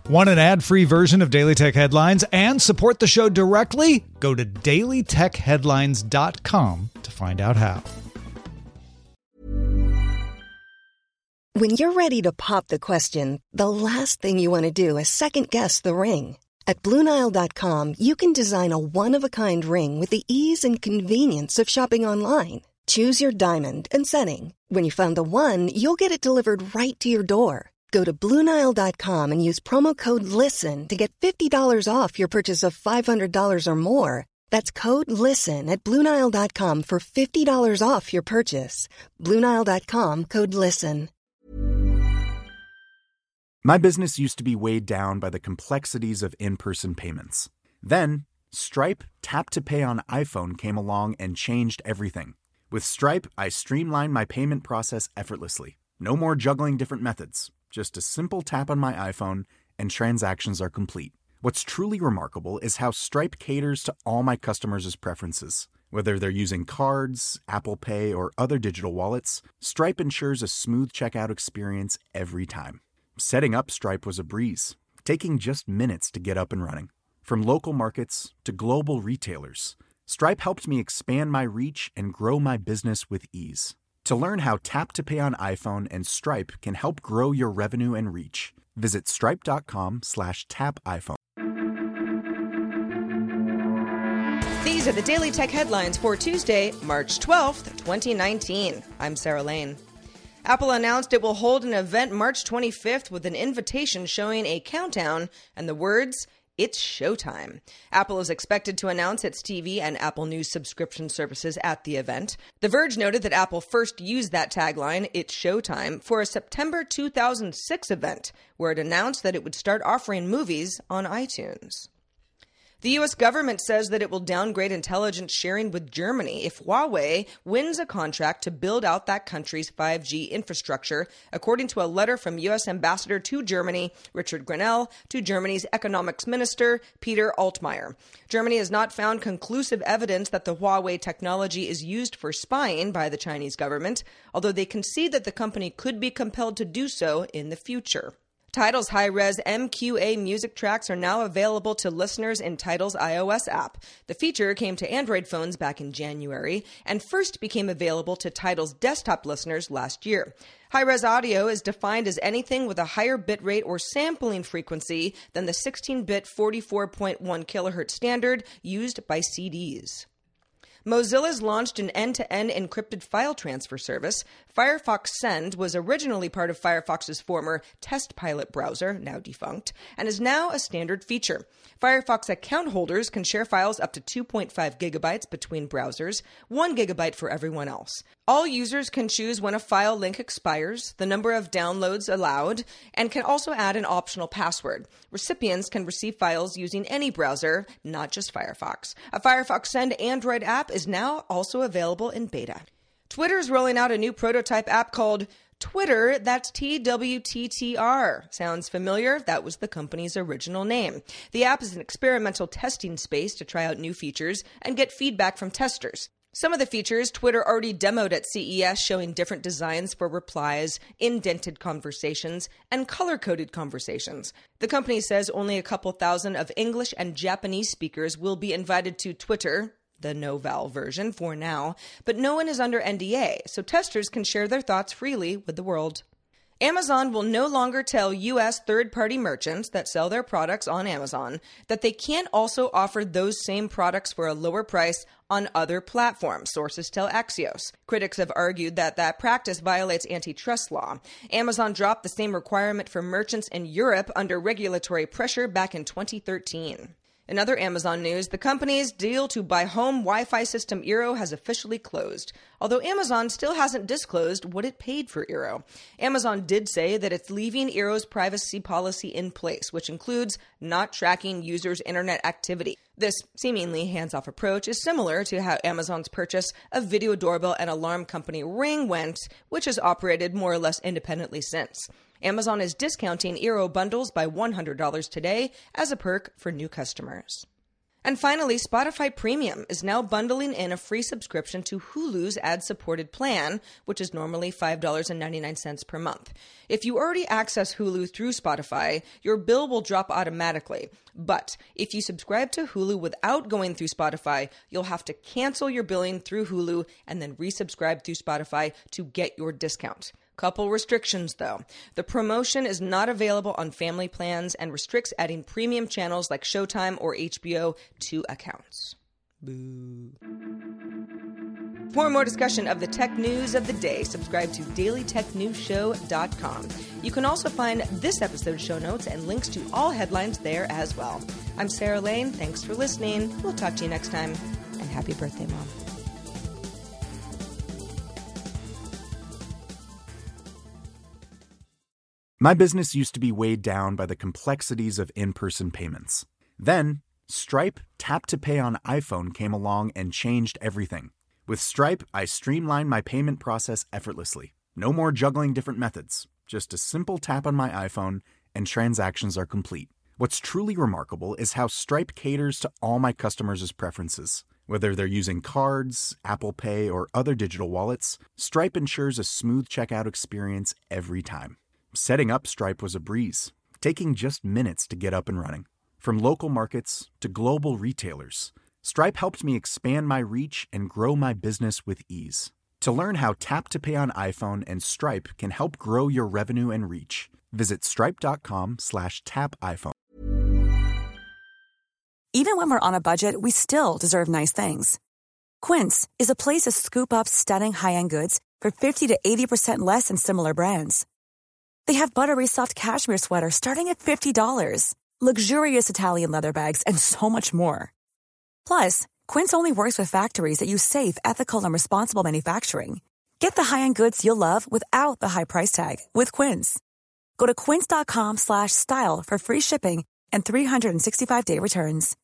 Want an ad-free version of Daily Tech Headlines and support the show directly? Go to dailytechheadlines.com to find out how. When you're ready to pop the question, the last thing you want to do is second-guess the ring. At BlueNile.com, you can design a one-of-a-kind ring with the ease and convenience of shopping online. Choose your diamond and setting. When you find the one, you'll get it delivered right to your door. Go to BlueNile.com and use promo code LISTEN to get $50 off your purchase of $500 or more. That's code LISTEN at BlueNile.com for $50 off your purchase. BlueNile.com, code LISTEN. My business used to be weighed down by the complexities of in-person payments. Then, Stripe Tap to Pay on iPhone came along and changed everything. With Stripe, I streamlined my payment process effortlessly. No more juggling different methods. Just a simple tap on my iPhone and transactions are complete. What's truly remarkable is how Stripe caters to all my customers' preferences. Whether they're using cards, Apple Pay, or other digital wallets, Stripe ensures a smooth checkout experience every time. Setting up Stripe was a breeze, taking just minutes to get up and running. From local markets to global retailers, Stripe helped me expand my reach and grow my business with ease. To learn how Tap to Pay on iPhone and Stripe can help grow your revenue and reach, visit stripe.com/tapiphone. These are the Daily Tech Headlines for Tuesday, March 12th, 2019. I'm Sarah Lane. Apple announced it will hold an event March 25th with an invitation showing a countdown and the words, "It's showtime." Apple is expected to announce its TV and Apple News subscription services at the event. The Verge noted that Apple first used that tagline, "It's showtime," for a September 2006 event, where it announced that it would start offering movies on iTunes. The U.S. government says that it will downgrade intelligence sharing with Germany if Huawei wins a contract to build out that country's 5G infrastructure, according to a letter from U.S. Ambassador to Germany, Richard Grenell, to Germany's economics minister, Peter Altmaier. Germany has not found conclusive evidence that the Huawei technology is used for spying by the Chinese government, although they concede that the company could be compelled to do so in the future. Tidal's high-res MQA music tracks are now available to listeners in Tidal's iOS app. The feature came to Android phones back in January and first became available to Tidal's desktop listeners last year. High-res audio is defined as anything with a higher bitrate or sampling frequency than the 16-bit 44.1 kHz standard used by CDs. Mozilla's launched an end-to-end encrypted file transfer service. Firefox Send was originally part of Firefox's former Test Pilot browser, now defunct, and is now a standard feature. Firefox account holders can share files up to 2.5 gigabytes between browsers, 1 gigabyte for everyone else. All users can choose when a file link expires, the number of downloads allowed, and can also add an optional password. Recipients can receive files using any browser, not just Firefox. A Firefox Send Android app is now also available in beta. Twitter's rolling out a new prototype app called Twitter, that's TWTTR. Sounds familiar? That was the company's original name. The app is an experimental testing space to try out new features and get feedback from testers. Some of the features Twitter already demoed at CES, showing different designs for replies, indented conversations, and color-coded conversations. The company says only a couple thousand of English and Japanese speakers will be invited to Twitter, the no-val version for now, but no one is under NDA, so testers can share their thoughts freely with the world. Amazon will no longer tell U.S. third-party merchants that sell their products on Amazon that they can't also offer those same products for a lower price on other platforms, sources tell Axios. Critics have argued that that practice violates antitrust law. Amazon dropped the same requirement for merchants in Europe under regulatory pressure back in 2013. In other Amazon news, the company's deal to buy home Wi-Fi system Eero has officially closed, although Amazon still hasn't disclosed what it paid for Eero. Amazon did say that it's leaving Eero's privacy policy in place, which includes not tracking users' internet activity. This seemingly hands-off approach is similar to how Amazon's purchase of video doorbell and alarm company Ring went, which has operated more or less independently since. Amazon is discounting Eero bundles by $100 today as a perk for new customers. And finally, Spotify Premium is now bundling in a free subscription to Hulu's ad-supported plan, which is normally $5.99 per month. If you already access Hulu through Spotify, your bill will drop automatically. But if you subscribe to Hulu without going through Spotify, you'll have to cancel your billing through Hulu and then resubscribe through Spotify to get your discount. Couple restrictions, though. The promotion is not available on family plans and restricts adding premium channels like Showtime or HBO to accounts. Boo. For more discussion of the tech news of the day, subscribe to dailytechnewsshow.com. You can also find this episode's show notes and links to all headlines there as well. I'm Sarah Lane. Thanks for listening. We'll talk to you next time. And happy birthday, Mom. My business used to be weighed down by the complexities of in-person payments. Then, Stripe Tap to Pay on iPhone came along and changed everything. With Stripe, I streamlined my payment process effortlessly. No more juggling different methods. Just a simple tap on my iPhone and transactions are complete. What's truly remarkable is how Stripe caters to all my customers' preferences. Whether they're using cards, Apple Pay, or other digital wallets, Stripe ensures a smooth checkout experience every time. Setting up Stripe was a breeze, taking just minutes to get up and running. From local markets to global retailers, Stripe helped me expand my reach and grow my business with ease. To learn how Tap to Pay on iPhone and Stripe can help grow your revenue and reach, visit stripe.com/tapiphone. Even when we're on a budget, we still deserve nice things. Quince is a place to scoop up stunning high-end goods for 50 to 80% less than similar brands. They have buttery soft cashmere sweaters starting at $50, luxurious Italian leather bags, and so much more. Plus, Quince only works with factories that use safe, ethical, and responsible manufacturing. Get the high-end goods you'll love without the high price tag with Quince. Go to quince.com/style for free shipping and 365-day returns.